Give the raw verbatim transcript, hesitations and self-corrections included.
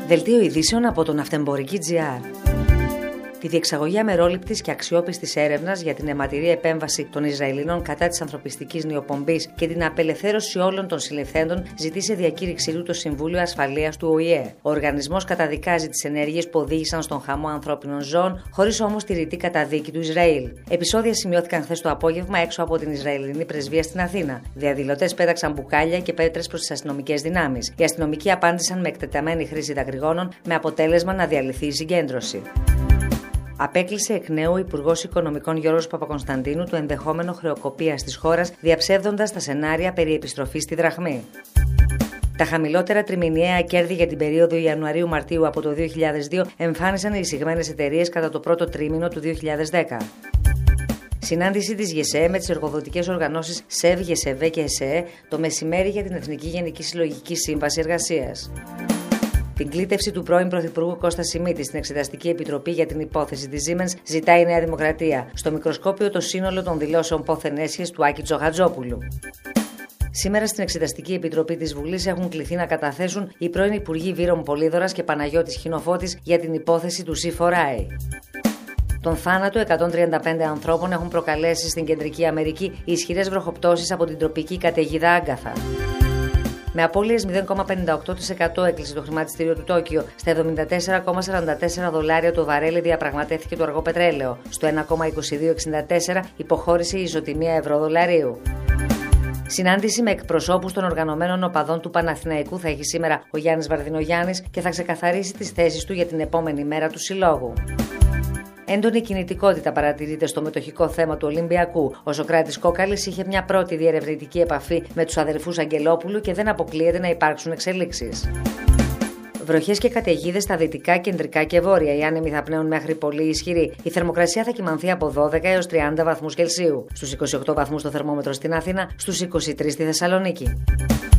Δελτίο ειδήσεων από τον Ναυτεμπορική τζι αρ. Τη διεξαγωγή αμερόληπτης και αξιόπιστης έρευνας για την αιματηρή επέμβαση των Ισραηλινών κατά της ανθρωπιστικής νεοπομπής και την απελευθέρωση όλων των συλληφθέντων ζητεί σε διακήρυξή του το Συμβούλιο Ασφαλείας του Ο Η Ε. Ο οργανισμός καταδικάζει τις ενέργειες που οδήγησαν στον χαμό ανθρώπινων ζώων, χωρίς όμως τη ρητή καταδίκη του Ισραήλ. Επεισόδια σημειώθηκαν χθες το απόγευμα έξω από την Ισραηλινή πρεσβεία στην Αθήνα. Διαδηλωτές πέταξαν μπουκάλια και πέτρες προς τις αστυνομικές δυνάμεις. Οι αστυνομικοί απάντησαν με εκτεταμένη χρήση δακρυγόνων, με αποτέλεσμα να διαλυθεί η συγκέντρωση. Απέκλεισε εκ νέου ο Υπουργός Οικονομικών Γιώργος Παπακωνσταντίνου το ενδεχόμενο χρεοκοπίας της χώρας, διαψεύδοντας τα σενάρια περί επιστροφής στη δραχμή. Τα χαμηλότερα τριμηνιαία κέρδη για την περίοδο Ιανουαρίου-Μαρτίου από το δύο χιλιάδες δύο εμφάνισαν οι εισηγμένες εταιρείες κατά το πρώτο τρίμηνο του δύο χιλιάδες δέκα. Συνάντηση της ΓΕΣΕΕ με τις εργοδοτικές οργανώσεις ΣΕΒ, ΓΕΣΕΒΕ και ΕΣΕΕ το μεσημέρι για την Εθνική Γενική Συλλογική Σύμβαση Εργασίας. Την κλήτευση του πρώην Πρωθυπουργού Κώστα Σιμίτη στην Εξεταστική Επιτροπή για την υπόθεση της Siemens ζητάει η Νέα Δημοκρατία. Στο μικροσκόπιο το σύνολο των δηλώσεων πόθεν έσχες του Άκη Τζοχατζόπουλου. Σήμερα στην Εξεταστική Επιτροπή της Βουλής έχουν κληθεί να καταθέσουν οι πρώην Υπουργοί Βύρων Πολύδωρας και Παναγιώτης Χινοφώτης για την υπόθεση του Σι φορ άι. Τον θάνατο εκατόν τριάντα πέντε ανθρώπων έχουν προκαλέσει στην Κεντρική Αμερική οι ισχυρές βροχοπτώσεις από την τροπική καταιγίδα Άγκαθα. Με απώλειες μηδέν κόμμα πενήντα οκτώ τοις εκατό έκλεισε το χρηματιστήριο του Τόκιο. Στα εβδομήντα τέσσερα κόμμα σαράντα τέσσερα δολάρια το βαρέλι διαπραγματεύτηκε το αργό πετρέλαιο. Στο ένα κόμμα είκοσι δύο εξήντα τέσσερα υποχώρησε η ισοτιμία ευρώ-δολαρίου. Συνάντηση με εκπροσώπους των οργανωμένων οπαδών του Παναθηναϊκού θα έχει σήμερα ο Γιάννης Βαρδινογιάννης και θα ξεκαθαρίσει τις θέσεις του για την επόμενη μέρα του συλλόγου. Έντονη κινητικότητα παρατηρείται στο μετοχικό θέμα του Ολυμπιακού. Ο Σωκράτης Κόκαλης είχε μια πρώτη διερευνητική επαφή με τους αδερφούς Αγγελόπουλου και δεν αποκλείεται να υπάρξουν εξελίξεις. Βροχές και καταιγίδες στα δυτικά, κεντρικά και βόρεια. Οι άνεμοι θα πνέουν μέχρι πολύ ισχυροί. Η θερμοκρασία θα κυμανθεί από δώδεκα έως τριάντα βαθμούς Κελσίου. Στους είκοσι οκτώ βαθμούς το θερμόμετρο στην Αθήνα, στους είκοσι τρεις στη Θεσσαλονίκη.